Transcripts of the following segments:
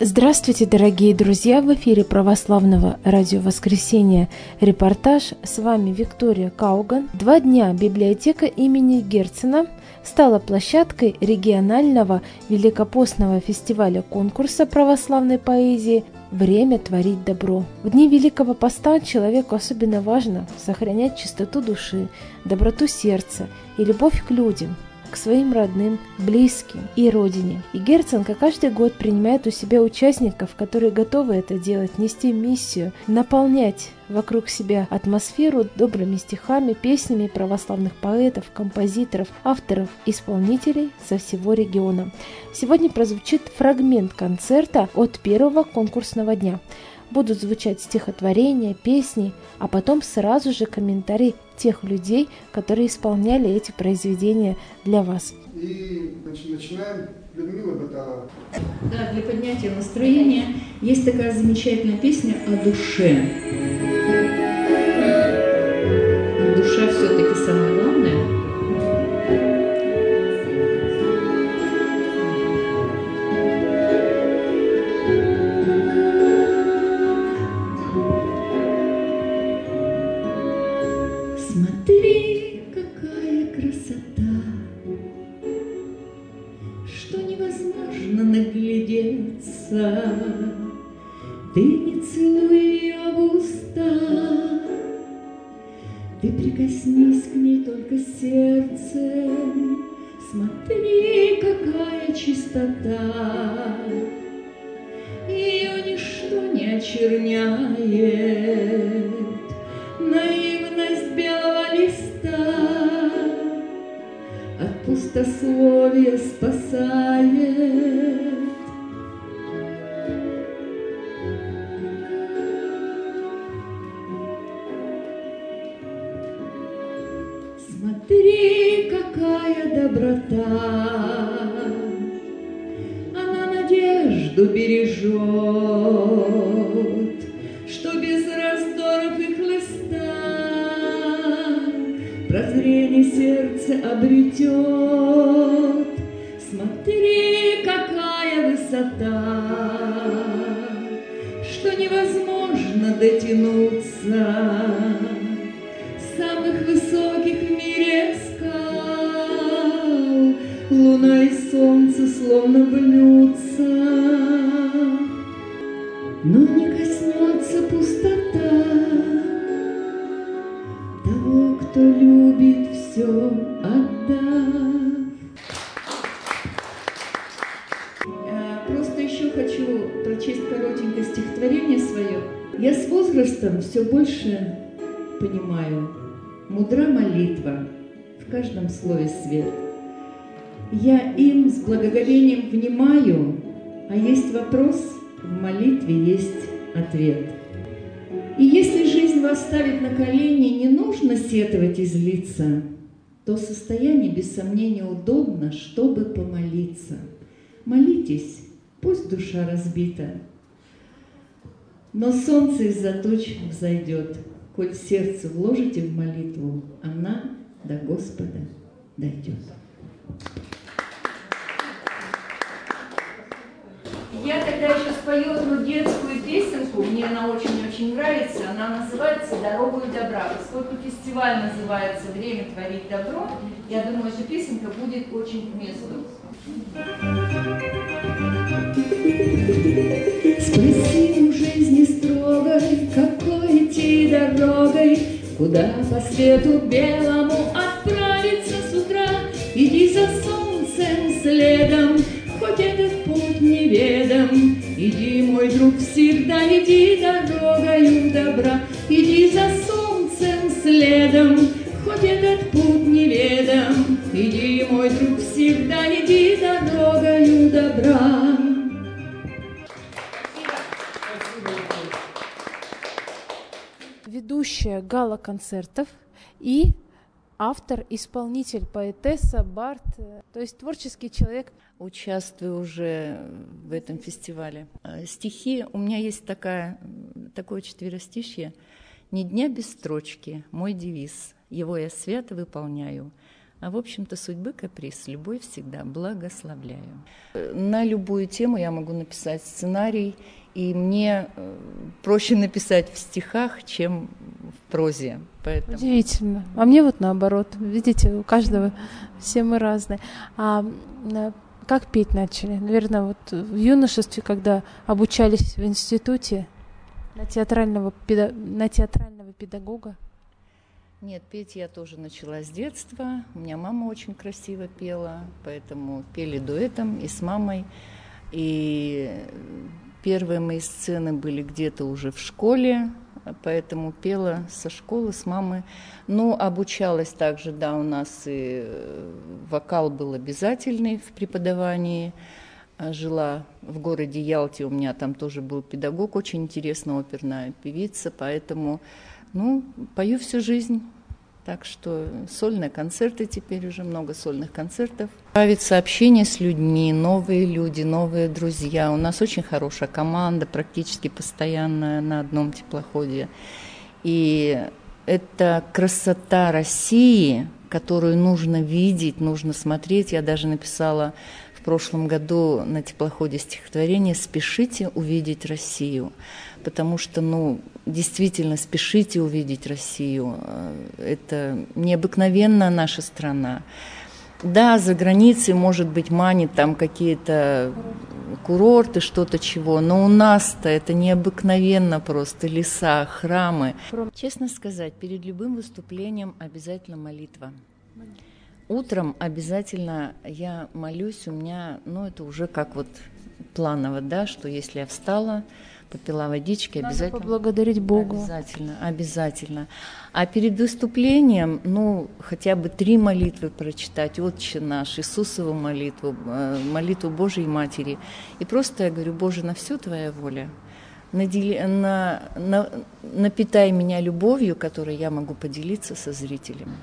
Здравствуйте, дорогие друзья! В эфире Православного радио «Воскресенье» репортаж. С вами Виктория Кауган. 2 дня библиотека имени Герцена стала площадкой регионального великопостного фестиваля конкурса православной поэзии «Время творить добро». В дни Великого Поста человеку особенно важно сохранять чистоту души, доброту сердца и любовь к людям, к своим родным, близким и родине. И Герцен, как каждый год, принимает у себя участников, которые готовы это делать, нести миссию, наполнять вокруг себя атмосферу добрыми стихами, песнями православных поэтов, композиторов, авторов, исполнителей со всего региона. Сегодня прозвучит фрагмент концерта от первого конкурсного дня. Будут звучать стихотворения, песни, а потом сразу же комментарии тех людей, которые исполняли эти произведения для вас. И начинаем. Людмила Баталова. Да, для поднятия настроения есть такая замечательная песня о душе. Душа все-таки самое главное. Смотри, какая красота, что невозможно наглядеться. Ты не целуй ее в уста, ты прикоснись к ней только сердцем. Смотри, какая чистота, ее ничто не очерняет. Наивность белого листа от пустословия спасает. Смотри, какая доброта, она надежду бережет, что без раздоров и хлыста прозрение сердце обретет. Смотри, какая высота, что невозможно дотянуться самых высоких в мире скал. Луна и солнце словно блюдца, но не коснется пустота того, кто любит все, отдав. Просто еще хочу прочесть коротенькое стихотворение свое. Я с возрастом все больше понимаю, мудра молитва, в каждом слове свет. Я им с благоговением внимаю, а есть вопрос, в молитве есть ответ. И если жизнь вас ставит на колени, не нужно сетовать и злиться. То состояние, без сомнения, удобно, чтобы помолиться. Молитесь, пусть душа разбита, но солнце из-за туч взойдет. Коль сердце вложите в молитву, она до Господа дойдет. Я тогда еще спою одну детскую песенку, мне она очень-очень нравится, она называется «Дорогою добра». Поскольку фестиваль называется «Время творить добро», я думаю, эта песенка будет очень к месту. Спроси у жизни строгой, какой идти дорогой, куда по свету белому отправиться с утра. Иди за солнцем следом, хоть этот путь неведом. Иди, мой друг, всегда иди дорогою добра. Иди за солнцем следом, хоть этот путь неведом. Иди, мой друг, всегда иди дорогою добра. Ведущая гала-концертов и автор-исполнитель, поэтесса, бард, то есть творческий человек. Участвую уже в этом фестивале. Стихи, у меня есть такое четверостишье. «Ни дня без строчки, мой девиз, его я свято выполняю. А в общем-то судьбы каприз, любовь всегда благословляю. На любую тему я могу написать сценарий, и мне проще написать в стихах, чем в прозе. Поэтому... Удивительно. А мне вот наоборот. Видите, у каждого все мы разные. А как петь начали? Наверное, вот в юношестве, когда обучались в институте на театрального педагога? Нет, петь я тоже начала с детства. У меня мама очень красиво пела, поэтому пели дуэтом и с мамой. И первые мои сцены были где-то уже в школе, поэтому пела со школы, с мамы. Ну, обучалась также, да, у нас и вокал был обязательный в преподавании. Жила в городе Ялте, у меня там тоже был педагог, очень интересная оперная певица, поэтому, ну, пою всю жизнь. Так что сольные концерты теперь уже, много сольных концертов. Нравится общение с людьми, новые люди, новые друзья. У нас очень хорошая команда, практически постоянная на одном теплоходе. И это красота России, которую нужно видеть, нужно смотреть. Я даже написала в прошлом году на теплоходе стихотворение «Спешите увидеть Россию», потому что, ну, действительно, спешите увидеть Россию. Это необыкновенная наша страна. Да, за границей, может быть, манит там какие-то курорты, что-то чего, но у нас-то это необыкновенно просто, леса, храмы. Честно сказать, перед любым выступлением обязательно молитва. Утром обязательно я молюсь, у меня, ну, это уже как вот планово, да, что если я встала, попила водички, обязательно. Надо поблагодарить Бога. Обязательно, обязательно. А перед выступлением, ну, хотя бы 3 молитвы прочитать: «Отче наш», Иисусову молитву, молитву Божией Матери. И просто я говорю: Боже, на все Твоя воля. Напитай меня любовью, которой я могу поделиться со зрителем.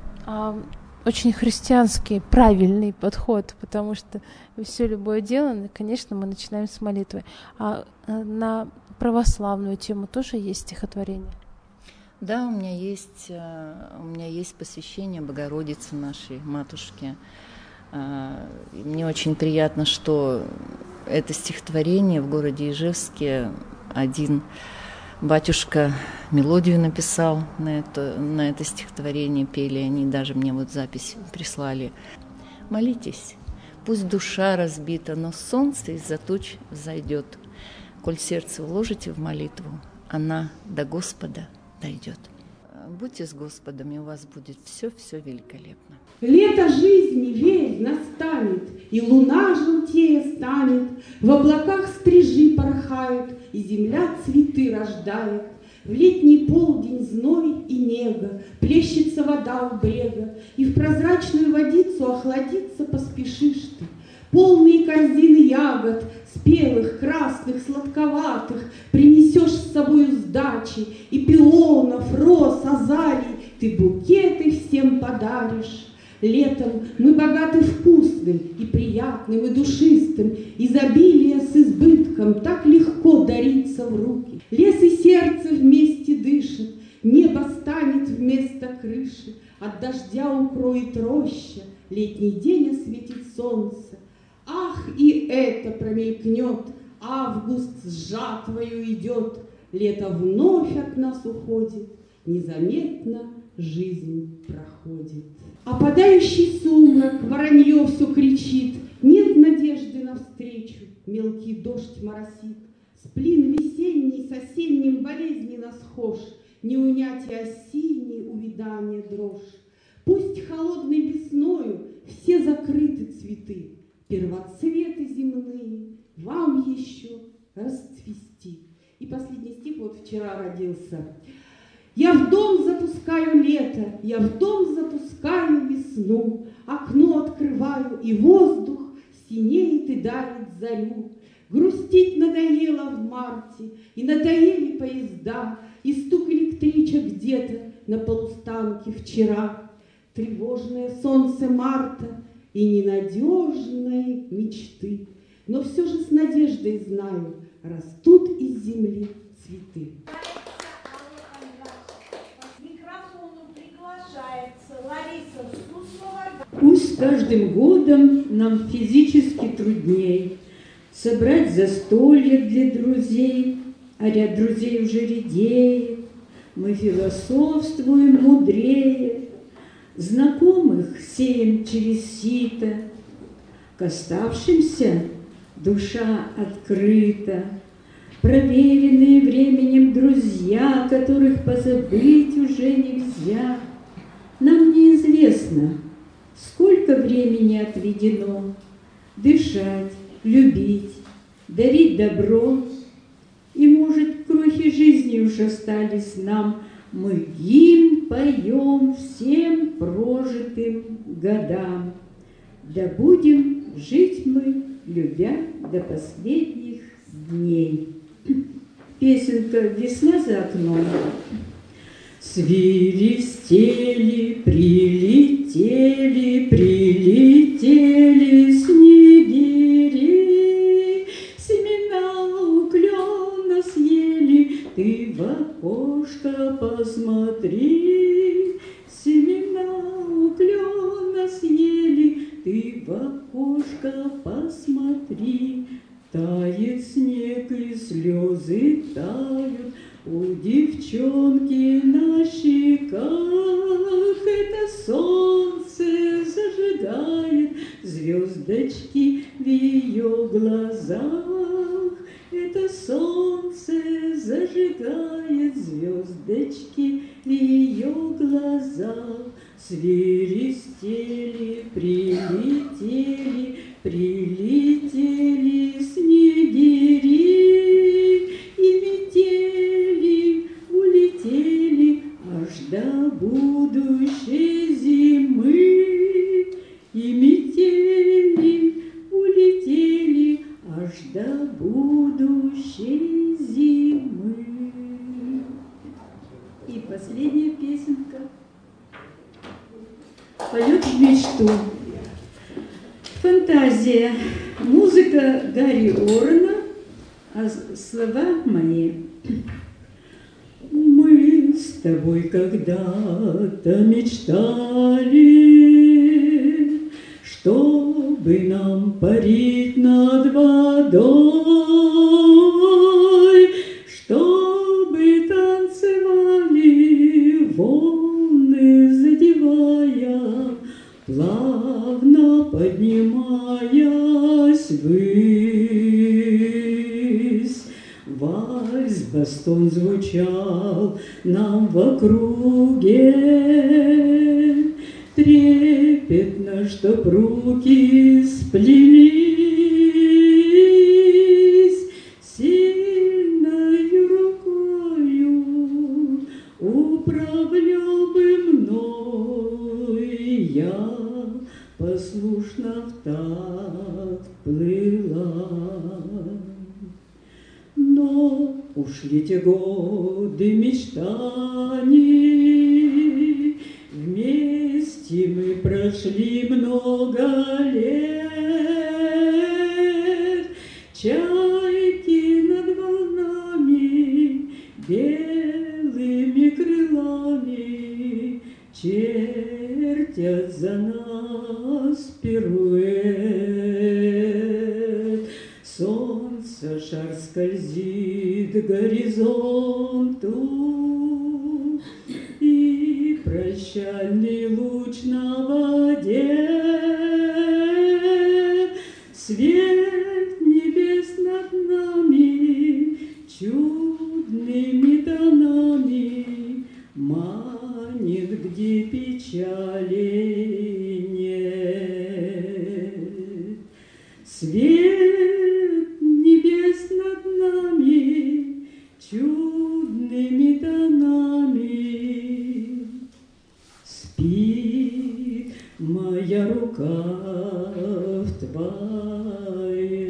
Очень христианский, правильный подход, потому что все любое дело, конечно, мы начинаем с молитвы. А на православную тему тоже есть стихотворение? Да, у меня есть посвящение Богородице нашей, Матушке. Мне очень приятно, что это стихотворение в городе Ижевске один батюшка мелодию написал на это стихотворение, пели они, даже мне вот запись прислали. Молитесь, пусть душа разбита, но солнце из-за туч взойдет. Коль сердце вложите в молитву, она до Господа дойдет. Будьте с Господом, и у вас будет все великолепно. Лето жизни, верь, настанет, и луна желтее станет, в облаках стрижи порхают, и земля цветы рождает. В летний полдень зной и нега, плещется вода у брега, и в прозрачную водицу охладиться поспешишь ты. Полные корзины ягод, спелых, красных, сладковатых, принесешь с собою сдачи, и пионов, роз, азалий, ты букеты всем подаришь. Летом мы богаты вкусным и приятным, и душистым, изобилие с избытком так легко дарится в руки. Лес и сердце вместе дышат, небо станет вместо крыши, от дождя укроет роща, летний день осветит солнце. Ах, и это промелькнет, август с жатвою идет, лето вновь от нас уходит, незаметно жизнь проходит. Опадающий сумрак, воронье все кричит, нет надежды навстречу, мелкий дождь моросит. Сплин весенний с осенним болезненно схож, не унять и осеннее увядание дрожь. Пусть холодной весною все закрыты цветы, первоцветы земные вам еще расцвести. И последний стих вот вчера родился. Я в дом запускаю лето, я в дом запускаю весну, окно открываю, и воздух синеет и дарит зарю. Грустить надоело в марте, и надоели поезда, и стук электричек где-то на полустанке вчера. Тревожное солнце марта и ненадежные мечты, но все же с надеждой знаю, растут из земли цветы. К микрофону приглашается Лариса Суслова, каждым годом нам физически трудней собрать застолье для друзей, а ряд друзей уже редеет. Мы философствуем мудрее, знакомых сеем через сито, к оставшимся душа открыта. Проверенные временем друзья, которых позабыть уже нельзя. Нам неизвестно, сколько времени отведено дышать, любить, дарить добро. И, может, крохи жизни уж остались нам, мы гимн поем всем прожитым годам. Да будем жить мы, любя до последних дней. Песенка «Весна за окном». Свиристели, прилетели, прилетели снегири, семена у клена съели, ты в окошко посмотри. Семена у клена съели, ты в окошко посмотри. Тает снег и слезы тают у девчонки на щеках. Это солнце зажигает звездочки в ее глазах. Это солнце зажигает звездочки в ее глазах. Свиристели, прилетели, прилетели снегири, и метели, улетели аж до будущей зимы. И метели, улетели аж до будущей зимы. И последняя песенка. Полет в мечту. Фантазия. Музыка Гарри Орена, а слова мои. Мы с тобой когда-то мечтали, чтобы нам парить над водой, чтобы танцевали волны, задевая, плавно поднимаясь ввысь. Вальс бастон звучал нам в округе, трепетно, чтоб руки сплелись, сильною рукою управлял бы мной я, послушно в такт плыла. Но ушли те годы мечтаний, вместе мы прошли много лет. Чайки над волнами белыми крылами чертят за нас пируэт. Солнце шар скользит к горизонту, и прощальный луч на воде. Свет небес над нами чудными тонами манит, где печали нет. Свет небес над нами чудными тонами. Спит моя рука в твоей.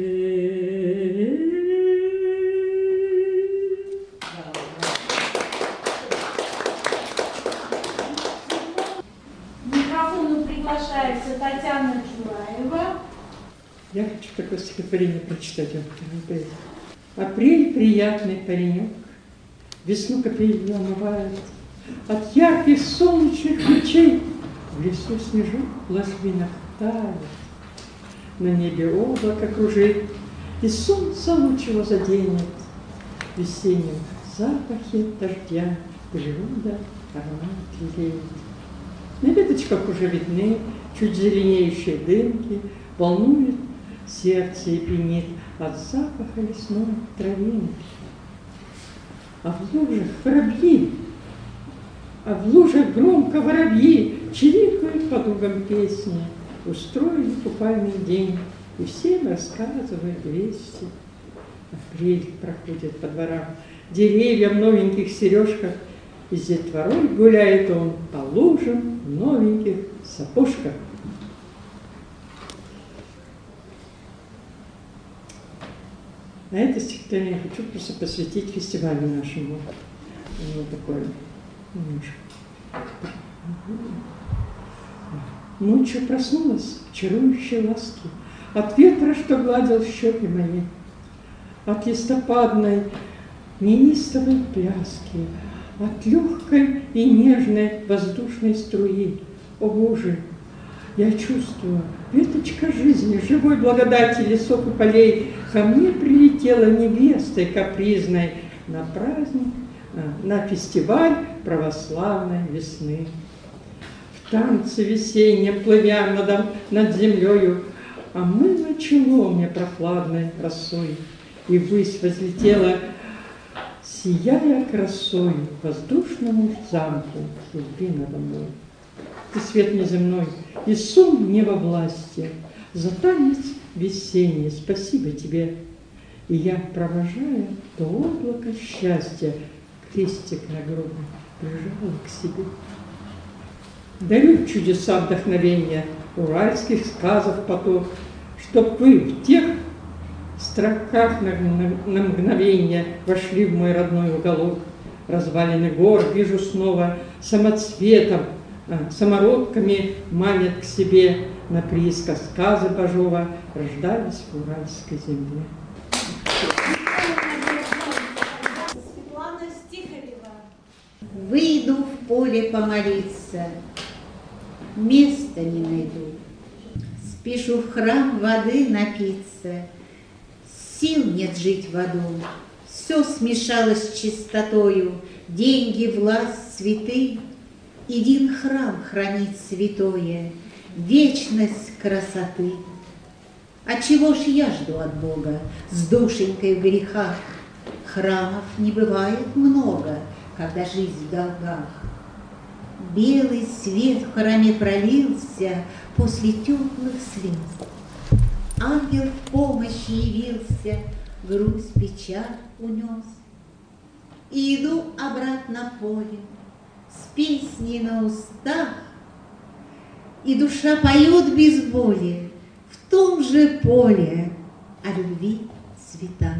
К микрофону приглашается Татьяна Джураева. Я хочу такое стихотворение прочитать. Апрель — приятный паренек, весну капелью омывает. От ярких солнечных лучей в лесу снежок ложбинок тает. На небе облако кружит, и солнце луч его заденет. В весеннем запахе дождя природа аромат лелеет. На веточках уже видны чуть зеленеющие дымки, волнует сердце и пьянит от запаха лесной травинки. А в лужах воробьи, а в лужах громко воробьи чирикают подругам песни. Устроили купальный день, и всем рассказывают вести. Апрель проходит по дворам, деревья в новеньких сережках, и с детворой гуляет он по лужам в новеньких сапожках. А это стихотворение я хочу просто посвятить фестивалю нашему. Вот такое немножко. Ночью проснулась в чарующей ласке от ветра, что гладил щеки мои, от листопадной неистовой пляски, от легкой и нежной воздушной струи. О Боже, я чувствую, веточка жизни, живой благодати лесов и полей ко мне прилетела невестой капризной на праздник, на фестиваль православной весны. В танце весеннем, плывя над землею, омыло чело мне прохладной росой, и ввысь возлетела, сияя красой, воздушному замку судьбы надо мной. Ты свет неземной, и сон не во власти, за танец весенний спасибо тебе. И я, провожая до облака счастья, крестик на груди прижала к себе. Дарю чудеса вдохновения, уральских сказов поток, чтоб вы в тех строках на мгновение вошли в мой родной уголок. Развалины гор вижу снова самоцветом, самородками манят к себе на приисках сказы Божова рождались в уральской земле. Светлана Стихарева. Выйду в поле помолиться, места не найду. Спешу в храм воды напиться, сил нет жить в аду. Все смешалось с чистотою, деньги, власть, цветы. Един храм хранит святое, вечность красоты. А чего ж я жду от Бога с душенькой в грехах? Храмов не бывает много, когда жизнь в долгах. Белый свет в храме пролился после теплых слез. Ангел в помощь явился, грусть, печаль унес. И иду обратно в поле, с песней на устах, и душа поет без боли в том же поле о любви цветах.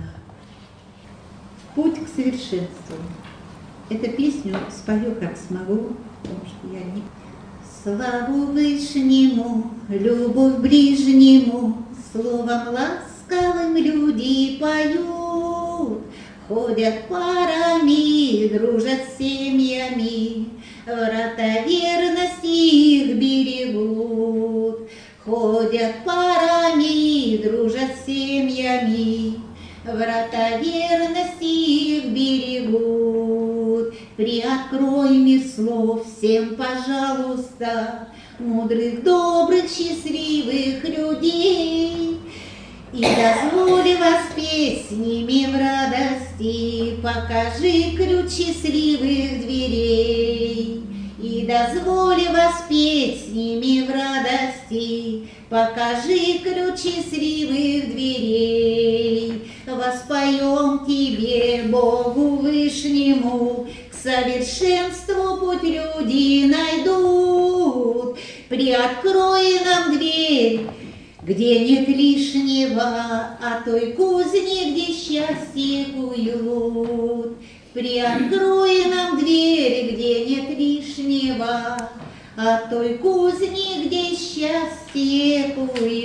Путь к совершенству. Эту песню спою, как смогу, потому что я не... Славу Вышнему, любовь ближнему, словом ласковым люди поют. Ходят парами, дружат семьями, врата верности их берегут. Ходят парами, дружат семьями, врата верности их берегут. Приоткрой мир слов всем, пожалуйста, мудрых, добрых, счастливых людей. И дозволь воспеть с ними в радости, покажи ключ счастливых дверей. И дозволь воспеть с ними в радости, покажи ключ счастливых дверей. Воспоем тебе, Богу Вышнему, к совершенству путь люди найдут. Приоткрой нам дверь, где нет лишнего, а той кузни, где счастье куют. Приоткрой нам дверь, где нет лишнего, а той кузни, где счастье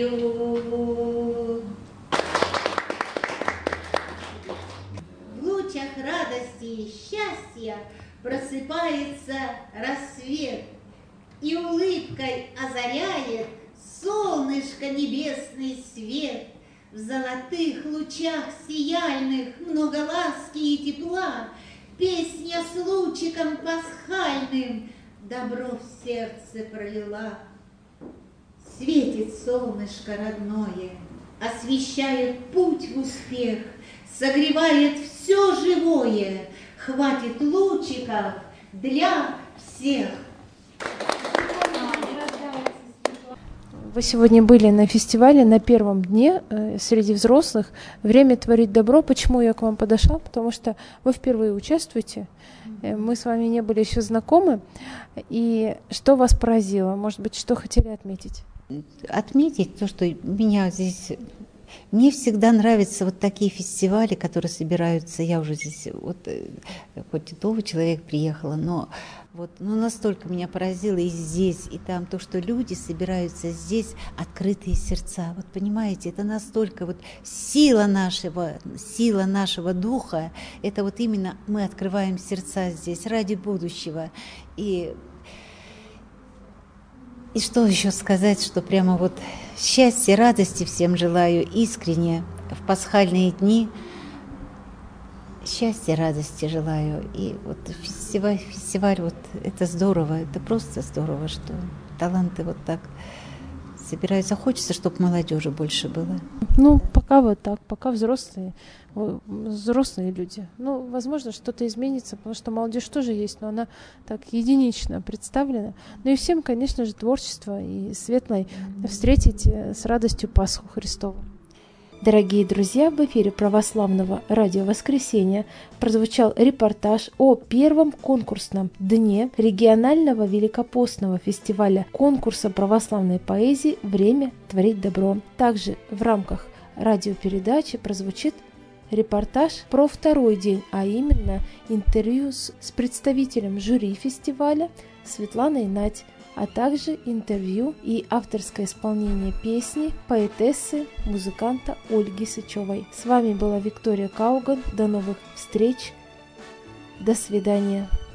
куют. В лучах радости и счастья просыпается рассвет, и улыбкой озаряет солнышко небесный свет, в золотых лучах сияльных много ласки и тепла, песня с лучиком пасхальным добро в сердце пролила. Светит солнышко родное, освещает путь в успех, согревает все живое, хватит лучиков для всех. Вы сегодня были на фестивале на первом дне среди взрослых «Время творить добро». Почему я к вам подошла? Потому что вы впервые участвуете. Мы с вами не были еще знакомы. И что вас поразило? Может быть, что хотели отметить? Отметить то, что меня здесь... Мне всегда нравятся вот такие фестивали, которые собираются. Я уже здесь, вот, хоть и новый человек приехала, но вот, настолько меня поразило и здесь, и там, то, что люди собираются здесь, открытые сердца. Вот понимаете, это настолько вот сила нашего духа, это вот именно мы открываем сердца здесь ради будущего. И что еще сказать, что прямо вот счастья, радости всем желаю искренне в пасхальные дни. Счастья, радости желаю. И вот фестиваль вот это здорово, это просто здорово, что таланты вот так собираются. Хочется, чтобы молодежи больше было. Пока вот так, пока взрослые люди. Возможно, что-то изменится, потому что молодежь тоже есть, но она так единично представлена. И всем, конечно же, творчество и светлой встретить с радостью Пасху Христову. Дорогие друзья, в эфире православного радио «Воскресенье» прозвучал репортаж о первом конкурсном дне регионального великопостного фестиваля конкурса православной поэзии «Время творить добро». Также в рамках радиопередачи прозвучит репортаж про второй день, а именно интервью с представителем жюри фестиваля Светланой Нать, а также интервью и авторское исполнение песни поэтессы, музыканта Ольги Сычевой. С вами была Виктория Кауган. До новых встреч. До свидания.